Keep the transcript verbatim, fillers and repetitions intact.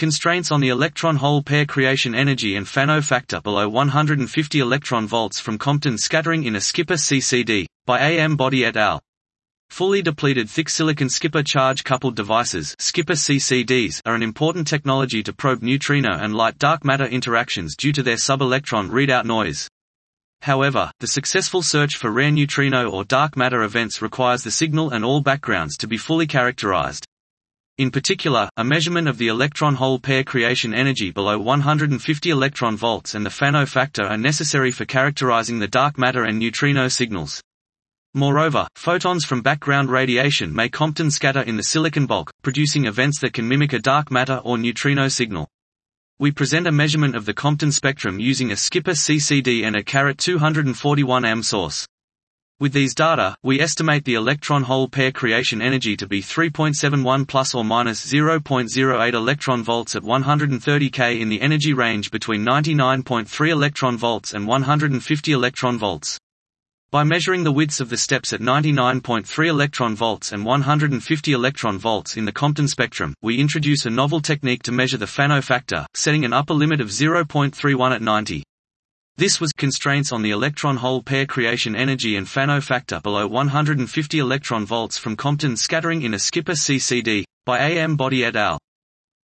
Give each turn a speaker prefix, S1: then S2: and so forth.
S1: Constraints on the electron-hole pair creation energy and Fano factor below one hundred fifty electron volts from Compton scattering in a Skipper C C D, by A M Boddy et al. Fully depleted thick silicon Skipper charge-coupled devices Skipper C C Ds are an important technology to probe neutrino and light dark matter interactions due to their sub-electron readout noise. However, the successful search for rare neutrino or dark matter events requires the signal and all backgrounds to be fully characterized. In particular, a measurement of the electron-hole pair creation energy below one hundred fifty electron volts and the Fano factor are necessary for characterizing the dark matter and neutrino signals. Moreover, photons from background radiation may Compton scatter in the silicon bulk, producing events that can mimic a dark matter or neutrino signal. We present a measurement of the Compton spectrum using a Skipper C C D and a carat two hundred forty-one amp source. With these data, we estimate the electron-hole pair creation energy to be three point seven one plus or minus zero point zero eight electron volts at one hundred thirty K in the energy range between ninety-nine point three electron volts and one hundred fifty electron volts. By measuring the widths of the steps at ninety-nine point three electron volts and one hundred fifty electron volts in the Compton spectrum, we introduce a novel technique to measure the Fano factor, setting an upper limit of zero point three one at ninety. This was constraints on the electron-hole pair creation energy and Fano factor below one hundred fifty electron volts from Compton scattering in a Skipper C C D, by A M Boddy et al.